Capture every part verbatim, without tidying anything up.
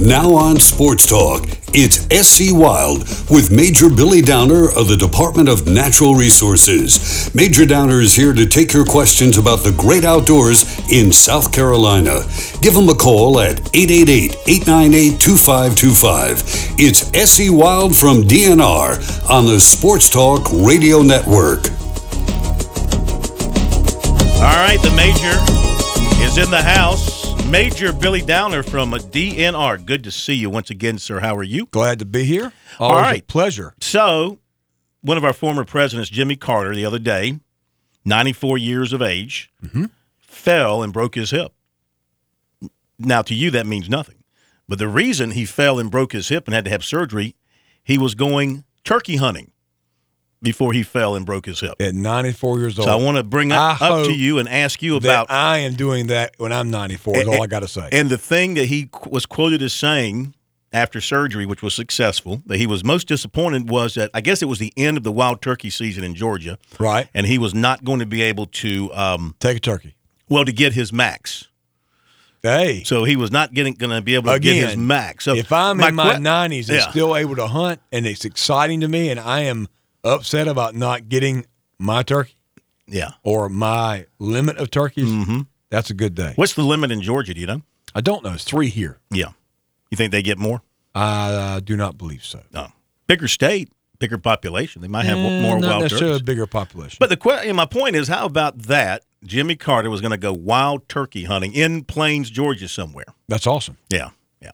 Now on Sports Talk, it's S C Wild with Major Billy Downer of the Department of Natural Resources. Major Downer is here to take your questions about the great outdoors in South Carolina. Give him a call at eight eight eight, eight nine eight, two five two five. It's S C Wild from D N R on the Sports Talk Radio Network. All right, the Major is in the house. Major Billy Downer from D N R. Good to see you once again, sir. How are you? Glad to be here. Always All right. A pleasure. So, one of our former presidents, Jimmy Carter, the other day, ninety-four years of age, mm-hmm. fell and broke his hip. Now, to you, that means nothing. But the reason he fell and broke his hip and had to have surgery, he was going turkey hunting before he fell and broke his hip. At ninety-four years old. So I want to bring that up to you and ask you about. I am doing that when I'm ninety-four, is all I got to say. And the thing that he was quoted as saying after surgery, which was successful, that he was most disappointed was that I guess it was the end of the wild turkey season in Georgia. Right. And he was not going to be able to. Um, Take a turkey. Well, to get his max. Hey. So he was not getting going to be able to Again, get his max. So if I'm my in my que- nineties and yeah. still able to hunt, and it's exciting to me, and I am upset about not getting my turkey yeah. or my limit of turkeys, mm-hmm. that's a good day. What's the limit in Georgia, do you know? I don't know. It's three here. Yeah. You think they get more? I uh, do not believe so. No. Bigger state, bigger population. They might have Eh, more not wild necessarily turkeys. a bigger population. But the que- my point is, how about that? Jimmy Carter was going to go wild turkey hunting in Plains, Georgia somewhere. That's awesome. Yeah, yeah.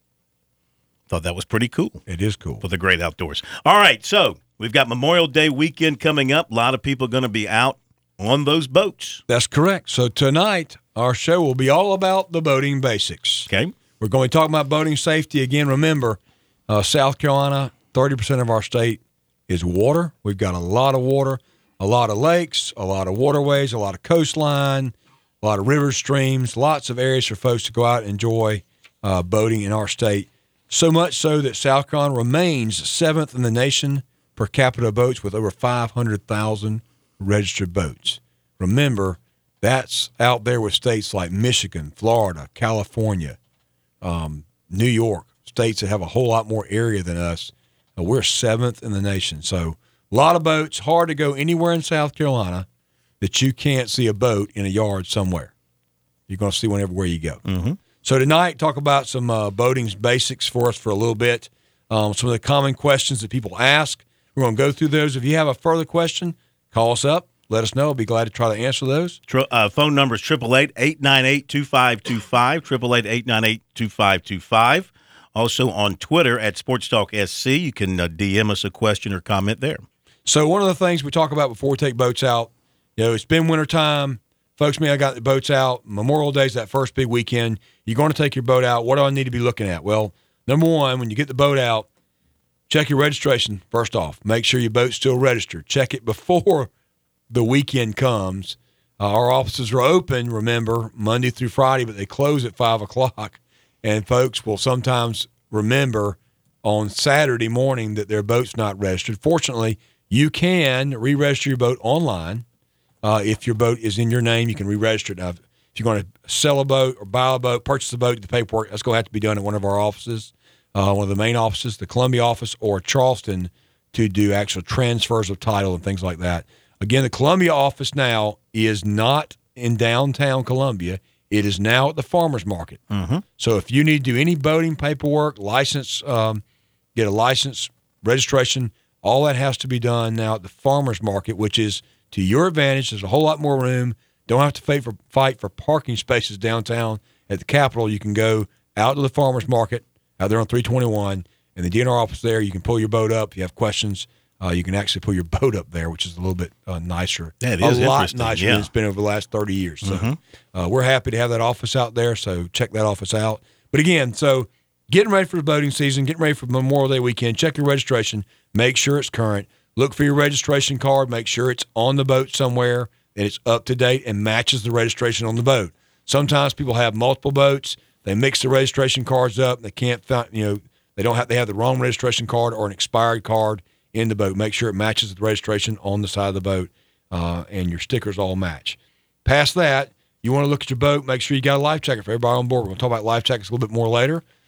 Thought that was pretty cool. It is cool. For the great outdoors. All right, so we've got Memorial Day weekend coming up. A lot of people going to be out on those boats. That's correct. So tonight, our show will be all about the boating basics. Okay. We're going to talk about boating safety. Again, remember, uh, South Carolina, thirty percent of our state is water. We've got a lot of water, a lot of lakes, a lot of waterways, a lot of coastline, a lot of rivers, streams, lots of areas for folks to go out and enjoy uh, boating in our state. So much so that South Carolina remains seventh in the nation per capita boats with over five hundred thousand registered boats. Remember, that's out there with states like Michigan, Florida, California, um, New York, states that have a whole lot more area than us. Uh, we're seventh in the nation. So a lot of boats. Hard to go anywhere in South Carolina that you can't see a boat in a yard somewhere. You're going to see one everywhere you go. Mm-hmm. So tonight, talk about some uh, boating basics for us for a little bit. Um, some of the common questions that people ask. We're going to go through those. If you have a further question, call us up. Let us know. I'll be glad to try to answer those. Tr- uh, phone number is eight eight eight, eight nine eight, two five two five, eight eight eight, eight nine eight, two five two five. Also on Twitter at Sports Talk S C. You can uh, D M us a question or comment there. So one of the things we talk about before we take boats out, you know, it's been wintertime. Folks, me, I got the boats out. Memorial Day's that first big weekend. You're going to take your boat out. What do I need to be looking at? Well, number one, when you get the boat out, check your registration first off. Make sure your boat's still registered. Check it before the weekend comes. Uh, our offices are open, remember, Monday through Friday, but they close at five o'clock. And folks will sometimes remember on Saturday morning that their boat's not registered. Fortunately, you can re-register your boat online. Uh, if your boat is in your name, you can re-register it. Now, if you're going to sell a boat or buy a boat, purchase a boat, the paperwork, that's going to have to be done at one of our offices, uh, one of the main offices, the Columbia office or Charleston, to do actual transfers of title and things like that. Again, the Columbia office now is not in downtown Columbia. It is now at the farmer's market. Mm-hmm. So if you need to do any boating paperwork, license, um, get a license, registration, all that has to be done now at the farmer's market, which is to your advantage. There's a whole lot more room. Don't have to fight for, fight for parking spaces downtown at the Capitol. You can go out to the farmer's market out there on three twenty-one, and the D N R office there. You can pull your boat up. If you have questions, Uh, you can actually pull your boat up there, which is a little bit uh, nicer. Yeah, it is a lot interesting, nicer yeah. than it's been over the last thirty years. So Mm-hmm. uh, we're happy to have that office out there, so check that office out. But again, so getting ready for the boating season, getting ready for Memorial Day weekend, check your registration, make sure it's current. Look for your registration card, make sure it's on the boat somewhere, and it's up to date and matches the registration on the boat. Sometimes people have multiple boats, they mix the registration cards up, they can't find, you know, they don't have, they have the wrong registration card or an expired card in the boat. Make sure it matches the registration on the side of the boat, uh, and your stickers all match. Past that, you want to look at your boat, make sure you got a life jacket for everybody on board. We're going to talk about life jackets a little bit more later.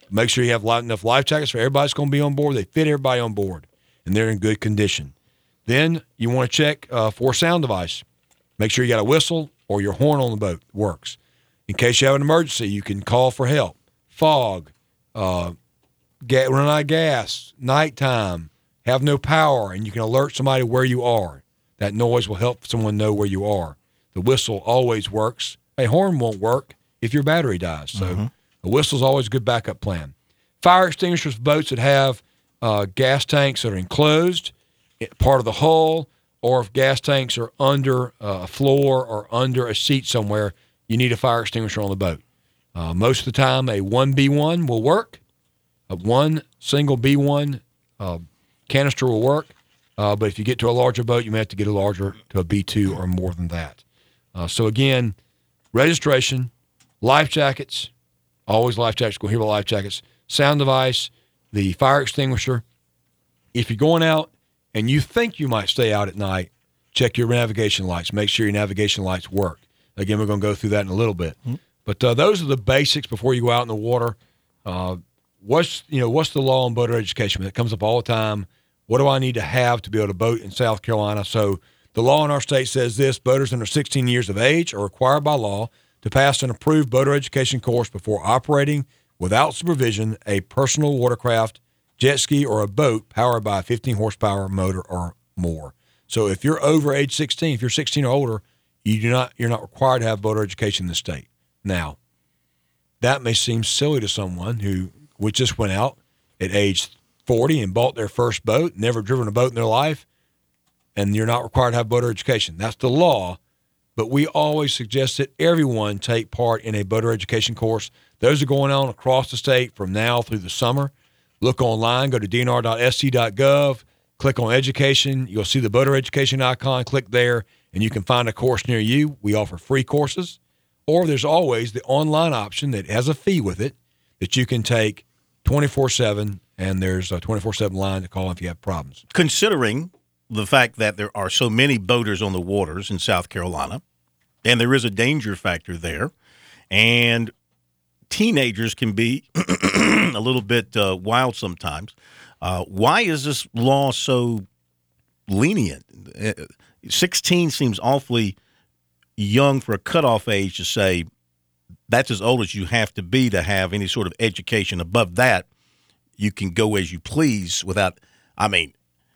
Make sure you have enough life jackets for everybody's going to be on board. They fit everybody on board, and they're in good condition. Then you want to check uh, for a sound device. Make sure you got a whistle or your horn on the boat works. In case you have an emergency, you can call for help. Fog, uh, get, run out of gas, nighttime, have no power, and you can alert somebody where you are. That noise will help someone know where you are. The whistle always works. A horn won't work if your battery dies. So mm-hmm. a whistle's always a good backup plan. Fire extinguishers for boats that have uh, gas tanks that are enclosed, part of the hull, or if gas tanks are under uh, a floor or under a seat somewhere, you need a fire extinguisher on the boat. Uh, most of the time, a one B one will work. A one single B one uh, canister will work. Uh, but if you get to a larger boat, you may have to get a larger to a B two or more than that. Uh, so, again, registration, life jackets, always life jackets, go here with life jackets, sound device, the fire extinguisher. If you're going out and you think you might stay out at night, check your navigation lights. Make sure your navigation lights work. Again, we're going to go through that in a little bit. Mm-hmm. But uh, those are the basics before you go out in the water. Uh, what's you know what's the law on boater education? It comes up all the time. What do I need to have to be able to boat in South Carolina? So the law in our state says this: boaters under sixteen years of age are required by law to pass an approved boater education course before operating without supervision a personal watercraft, jet ski, or a boat powered by a fifteen horsepower motor or more. So if you're over age sixteen, if you're sixteen or older, you do not you're not required to have boater education in the state. Now, that may seem silly to someone who we just went out at age forty and bought their first boat, never driven a boat in their life, and you're not required to have boater education. That's the law, but we always suggest that everyone take part in a boater education course. Those are going on across the state from now through the summer. Look online, go to d n r dot s c dot gov, click on education. You'll see the boater education icon. Click there, and you can find a course near you. We offer free courses. Or there's always the online option that has a fee with it that you can take twenty-four seven, and there's a twenty-four seven line to call if you have problems. Considering the fact that there are so many boaters on the waters in South Carolina, and there is a danger factor there, and teenagers can be a little bit uh, wild sometimes, uh, why is this law so lenient? sixteen seems awfully young for a cutoff age to say that's as old as you have to be to have any sort of education. Above that, you can go as you please without, I mean,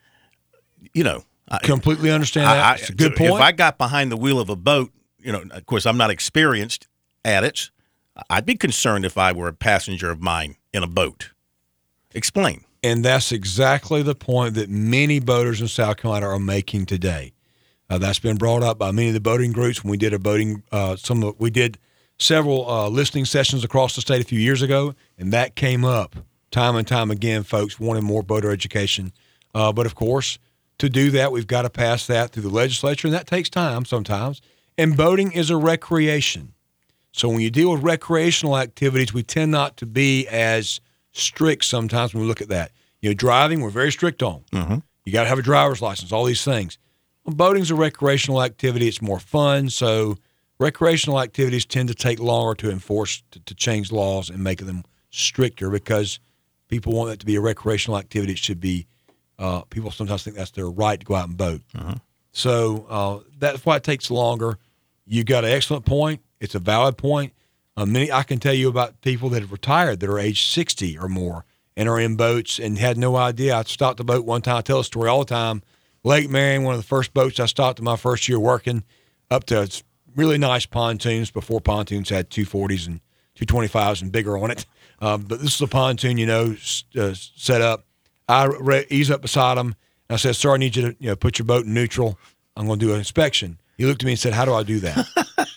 you know. Completely understand that. I, it's a good point. If I got behind the wheel of a boat, you know, of course, I'm not experienced at it. I'd be concerned if I were a passenger of mine in a boat. Explain. And that's exactly the point that many boaters in South Carolina are making today. Uh, that's been brought up by many of the boating groups when we did a boating. Uh, some of, we did several uh, listening sessions across the state a few years ago, and that came up time and time again. Folks wanting more boater education, uh, but of course, to do that, we've got to pass that through the legislature, and that takes time sometimes. And boating is a recreation, so when you deal with recreational activities, we tend not to be as strict sometimes when we look at that. You know, driving, we're very strict on. Mm-hmm. You got to have a driver's license, all these things. Well, boating's a recreational activity. It's more fun, so recreational activities tend to take longer to enforce, to, to change laws and make them stricter because people want it to be a recreational activity. It should be, uh, people sometimes think that's their right to go out and boat. Uh-huh. So uh, that's why it takes longer. You got an excellent point. It's a valid point. Uh, many, I can tell you about people that have retired that are age sixty or more and are in boats and had no idea. I stopped a boat one time. I tell a story all the time. Lake Marion, one of the first boats I stopped in my first year working, up to really nice pontoons before pontoons had two forties and two twenty-fives and bigger on it. Um, but this is a pontoon, you know, uh, set up. I re- ease up beside him, and I said, sir, I need you to you know, put your boat in neutral. I'm going to do an inspection. He looked at me and said, how do I do that?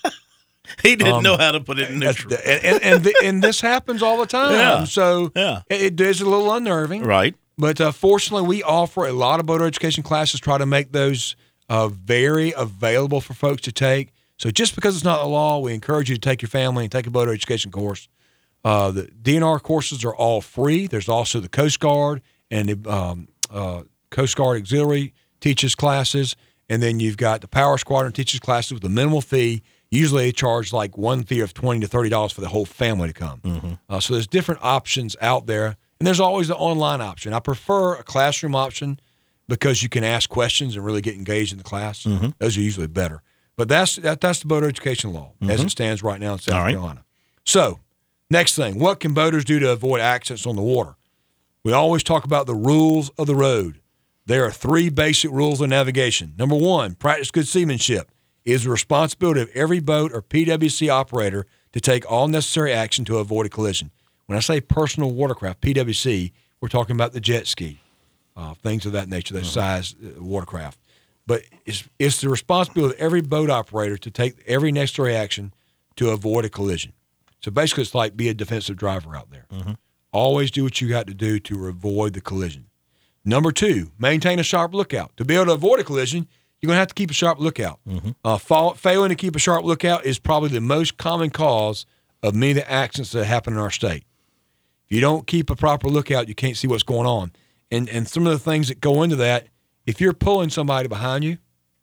He didn't um, Um, know how to put it in neutral. and and, and, the, and this happens all the time. Yeah. So Yeah. it, it is a little unnerving. Right. But uh, fortunately, we offer a lot of boater education classes, try to make those uh, very available for folks to take. So just because it's not a law, we encourage you to take your family and take a boater education course. Uh, the D N R courses are all free. There's also the Coast Guard and the um, uh, Coast Guard Auxiliary teaches classes. And then you've got the Power Squadron teaches classes with a minimal fee. Usually they charge like one fee of twenty to thirty dollars for the whole family to come. Mm-hmm. Uh, so there's different options out there, and there's always the online option. I prefer a classroom option because you can ask questions and really get engaged in the class. Mm-hmm. Those are usually better. But that's that, that's the boater education law mm-hmm. as it stands right now in South right. Carolina. So next thing, what can boaters do to avoid accidents on the water? We always talk about the rules of the road. There are three basic rules of navigation. Number one, practice good seamanship. It is the responsibility of every boat or P W C operator to take all necessary action to avoid a collision. When I say personal watercraft, P W C, we're talking about the jet ski, uh, things of that nature, that mm-hmm. size uh, watercraft. But it's, it's the responsibility of every boat operator to take every necessary action to avoid a collision. So basically, it's like be a defensive driver out there. Mm-hmm. Always do what you got to do to avoid the collision. Number two, maintain a sharp lookout. To be able to avoid a collision, you're going to have to keep a sharp lookout. Mm-hmm. Uh, fall, failing to keep a sharp lookout is probably the most common cause of many of the accidents that happen in our state. If you don't keep a proper lookout, you can't see what's going on. And and some of the things that go into that, if you're pulling somebody behind you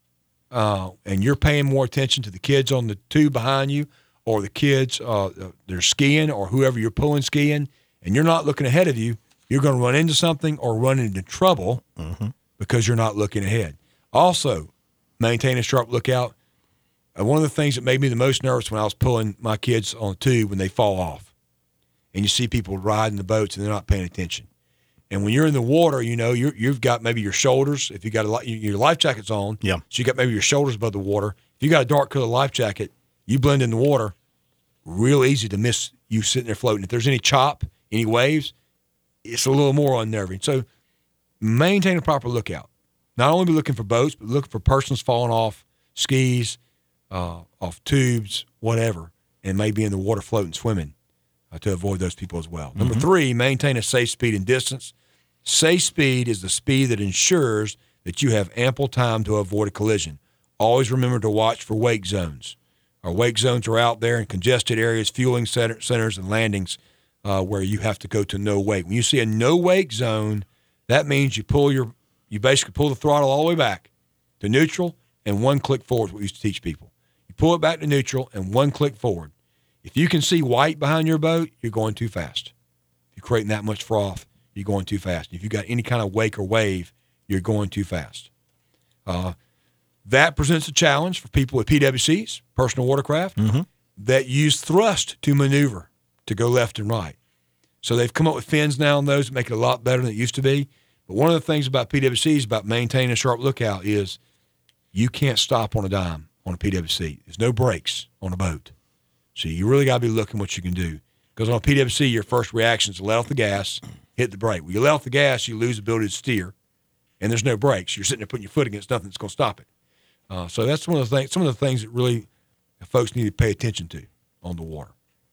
uh, and you're paying more attention to the kids on the tube behind you or the kids uh, they're skiing or whoever you're pulling skiing, and you're not looking ahead of you, you're going to run into something or run into trouble mm-hmm. because you're not looking ahead. Also, maintain a sharp lookout. Uh, one of the things that made me the most nervous when I was pulling my kids on the tube when they fall off, and you see people riding the boats and they're not paying attention. And when you're in the water, you know you're, you've got maybe your shoulders. If you got a your life jacket's on, yeah. So you got maybe your shoulders above the water. If you got a dark color life jacket, you blend in the water. Real easy to miss you sitting there floating. If there's any chop, any waves, it's a little more unnerving. So maintain a proper lookout. Not only be looking for boats, but looking for persons falling off skis, uh, off tubes, whatever, and maybe in the water floating, swimming uh, to avoid those people as well. Mm-hmm. Number three, maintain a safe speed and distance. Safe speed is the speed that ensures that you have ample time to avoid a collision. Always remember to watch for wake zones. Our wake zones are out there in congested areas, fueling center, centers, and landings uh, where you have to go to no wake. When you see a no wake zone, that means you pull your You basically pull the throttle all the way back to neutral and one click forward is what we used to teach people. You pull it back to neutral and one click forward. If you can see white behind your boat, you're going too fast. If you're creating that much froth, you're going too fast. If you've got any kind of wake or wave, you're going too fast. Uh, that presents a challenge for people with P W Cs, personal watercraft, mm-hmm. that use thrust to maneuver to go left and right. So they've come up with fins now on those that make it a lot better than it used to be. But one of the things about P W Cs, about maintaining a sharp lookout, is you can't stop on a dime on a P W C. There's no brakes on a boat. So you really got to be looking what you can do. Because on a P W C, your first reaction is to let off the gas, hit the brake. When you let off the gas, you lose the ability to steer, and there's no brakes. You're sitting there putting your foot against nothing that's going to stop it. Uh, so that's one of the things, some of the things that really folks need to pay attention to on the water.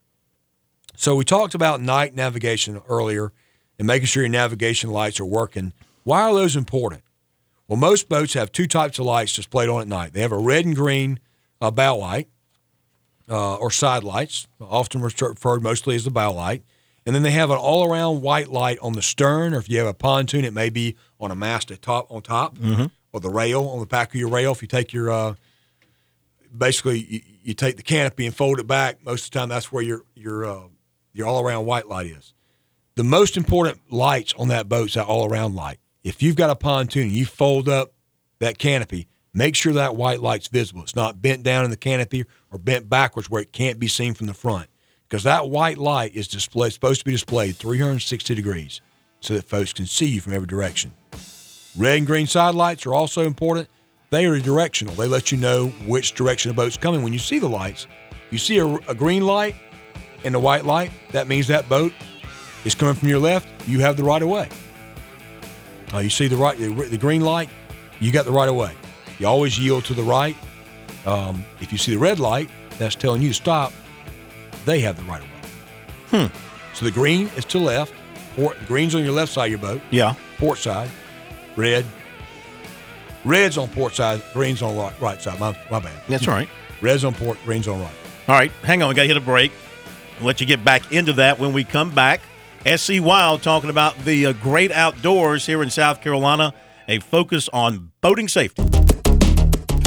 So we talked about night navigation earlier and making sure your navigation lights are working. Why are those important? Well, most boats have two types of lights displayed on at night. They have a red and green uh, bow light uh, or side lights, often referred mostly as the bow light. And then they have an all-around white light on the stern, or if you have a pontoon, it may be on a mast at top, on top, mm-hmm. or the rail, on the back of your rail. If you take your, uh, basically, you, you take the canopy and fold it back, most of the time that's where your your uh, your all-around white light is. The most important lights on that boat is that all-around light. If you've got a pontoon and you fold up that canopy, make sure that white light's visible. It's not bent down in the canopy or bent backwards where it can't be seen from the front. Because that white light is displayed, supposed to be displayed three hundred sixty degrees so that folks can see you from every direction. Red and green side lights are also important. They are directional. They let you know which direction the boat's coming. When you see the lights, you see a, a green light and a white light, that means that boat is coming from your left, you have the right of way. Uh, you see the right, the, the green light, you got the right of way. You always yield to the right. Um, if you see the red light, that's telling you to stop. They have the right of way. Hmm. So the green is to the left. Port, the green's on your left side of your boat. Yeah. Port side. Red. Red's on port side. Green's on right, right side. My, my bad. That's right. Red's on port. Green's on right. All right. Hang on. We got to hit a break. We'll let you get back into that when we come back. S C Wild talking about the uh, great outdoors here in South Carolina, a focus on boating safety.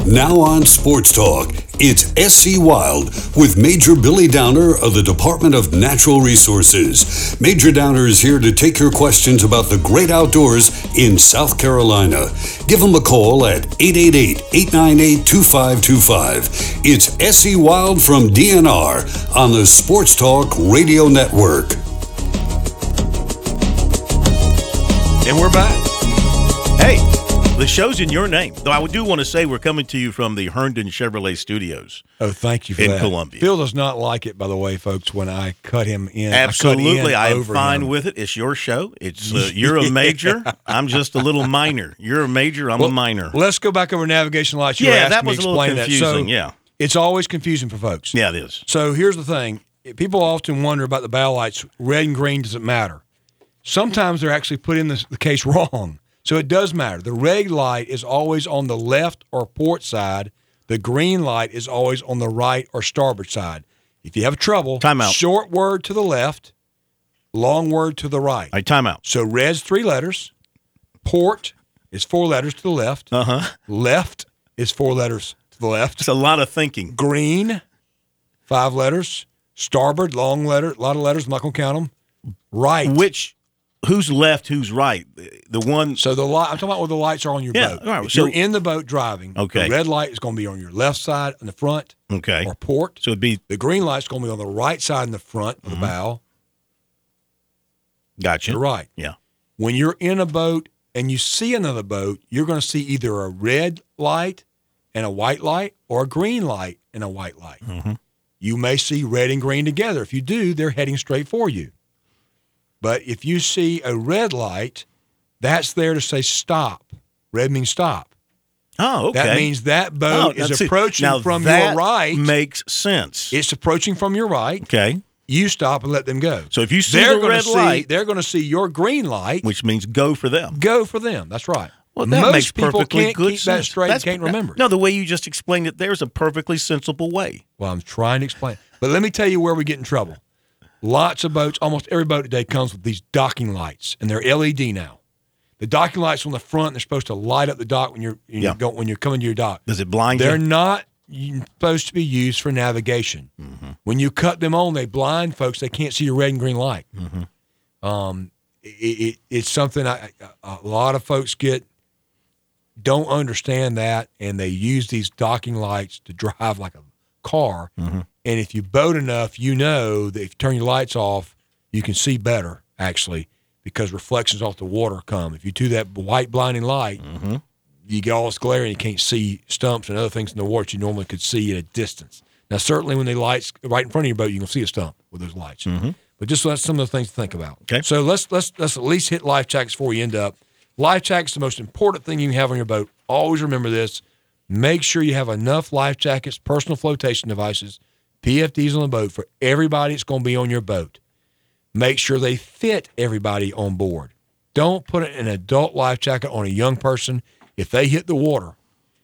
Now on Sports Talk, it's S C Wild with Major Billy Downer of the Department of Natural Resources. Major Downer is here to take your questions about the great outdoors in South Carolina. Give him a call at eight eight eight, eight nine eight, two five two five. It's S C Wild from D N R on the Sports Talk Radio Network. And we're back. Hey, the show's in your name. Though I do want to say we're coming to you from the Herndon Chevrolet Studios. Oh, thank you for in that. Columbia. Phil does not like it, by the way, folks, when I cut him in. Absolutely. I, I am fine him. with it. It's your show. It's uh, You're a major. I'm just a little minor. You're a major. I'm well, a minor. Let's go back over navigation lights. You yeah, that me was a little confusing. So yeah. It's always confusing for folks. Yeah, it is. So here's the thing. People often wonder about the bow lights. Red and green doesn't matter. Sometimes they're actually put in the, the case wrong. So it does matter. The red light is always on the left or port side. The green light is always on the right or starboard side. If you have trouble, time out. Short word to the left, long word to the right. All right, time out. So red's three letters. Port is four letters to the left. Uh-huh. Left is four letters to the left. It's a lot of thinking. Green, five letters. Starboard, long letter, a lot of letters. I'm not going to count them. Right. Which... Who's left? Who's right? The one. So the light. I'm talking about where the lights are on your yeah, boat. All right, if so, you're in the boat driving, okay. The red light is going to be on your left side in the front, okay, or port. So it'd be the green light's going to be on the right side in the front of mm-hmm. the bow. Gotcha. You're right. Yeah. When you're in a boat and you see another boat, you're going to see either a red light and a white light, or a green light and a white light. Mm-hmm. You may see red and green together. If you do, they're heading straight for you. But if you see a red light, that's there to say stop. Red means stop. Oh, okay. That means that boat oh, is see, approaching now from that your right. Makes sense. It's approaching from your right. Okay. You stop and let them go. So if you see they're the red see, light, they're going to see your green light, which means go for them. Go for them. That's right. Well, that Most makes perfectly people can't good keep sense. that straight. That's, and can't remember. No, the way you just explained it, there's a perfectly sensible way. Well, I'm trying to explain. But let me tell you where we get in trouble. Lots of boats, almost every boat today comes with these docking lights, and they're L E D now. The docking lights on the front, they're supposed to light up the dock when you're, you yeah. go, when you're coming to your dock. Does it blind they're you? They're not supposed to be used for navigation. Mm-hmm. When you cut them on, they blind folks. They can't see your red and green light. Mm-hmm. Um, it, it, it's something I, a lot of folks get, don't understand that, and they use these docking lights to drive like a car. Mm-hmm. And if you boat enough, you know that if you turn your lights off, you can see better, actually, because reflections off the water come. If you do that white blinding light, mm-hmm. you get all this glare and you can't see stumps and other things in the water that you normally could see at a distance. Now, certainly when the lights right in front of your boat, you can see a stump with those lights. Mm-hmm. But just that's some of the things to think about. Okay. So let's let's let's at least hit life jackets before we end up. Life jackets is the most important thing you can have on your boat. Always remember this. Make sure you have enough life jackets, personal flotation devices, P F Ds on the boat for everybody that's going to be on your boat. Make sure they fit everybody on board. Don't put an adult life jacket on a young person. If they hit the water,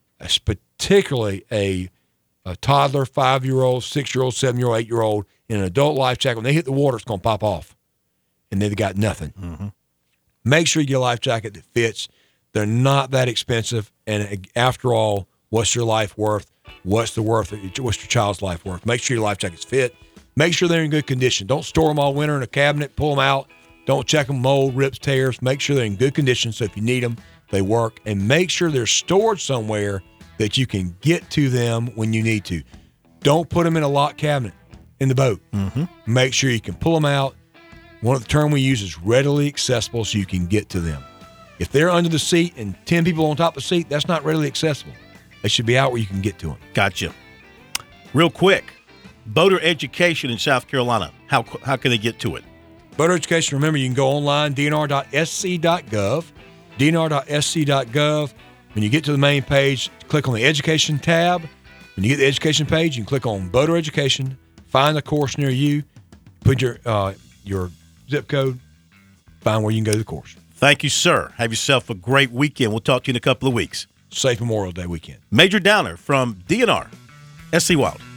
particularly a, a toddler, five-year-old, six-year-old, seven-year-old, eight-year-old, in an adult life jacket, when they hit the water, it's going to pop off, and they've got nothing. Mm-hmm. Make sure you get a life jacket that fits. They're not that expensive, and after all, what's your life worth? What's the worth? What's your child's life worth? Make sure your life jackets fit. Make sure they're in good condition. Don't store them all winter in a cabinet. Pull them out. Don't check them, mold, rips, tears. Make sure they're in good condition so if you need them, they work. And make sure they're stored somewhere that you can get to them when you need to. Don't put them in a locked cabinet in the boat. Mm-hmm. Make sure you can pull them out. One of the term we use is readily accessible so you can get to them. If they're under the seat and ten people on top of the seat, that's not readily accessible. They should be out where you can get to them. Gotcha. Real quick, boater education in South Carolina. How how can they get to it? Boater education, remember, you can go online, d n r dot s c dot gov, d n r dot s c dot gov. When you get to the main page, click on the education tab. When you get the education page, you can click on boater education, find the course near you, put your uh, your zip code, find where you can go to the course. Thank you, sir. Have yourself a great weekend. We'll talk to you in a couple of weeks. Safe Memorial Day weekend. Major Downer from D N R, S C Wild.